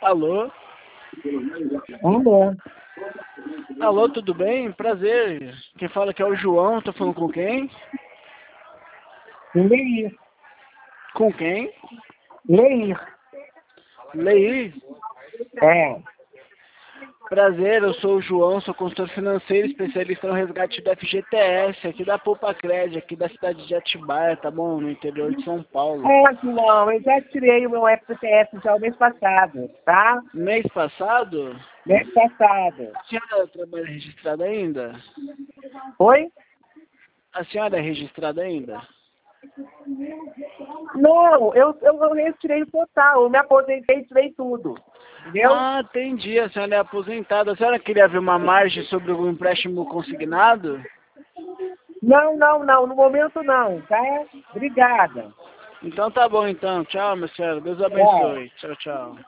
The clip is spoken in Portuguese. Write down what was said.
Alô? Alô? Alô, tudo bem? Prazer. Quem fala aqui é o João, tô falando com quem? Leir. Com quem? Leir. Leir. É. Prazer, eu sou o João, sou consultor financeiro, especialista no resgate do FGTS, aqui da Poupa Cred, aqui da cidade de Atibaia, tá bom? No interior de São Paulo. João, eu já tirei o meu FGTS já o mês passado, tá? Mês passado? Mês passado. A senhora trabalha registrada ainda? Oi? A senhora é registrada ainda? Não, eu retirei o total, eu me aposentei e tirei tudo. Entendeu? Ah, entendi, a senhora é aposentada. A senhora queria ver uma margem sobre o empréstimo consignado? Não, no momento não, tá? Obrigada. Então tá bom então, tchau, minha senhora, Deus Tchau. abençoe. Tchau, tchau.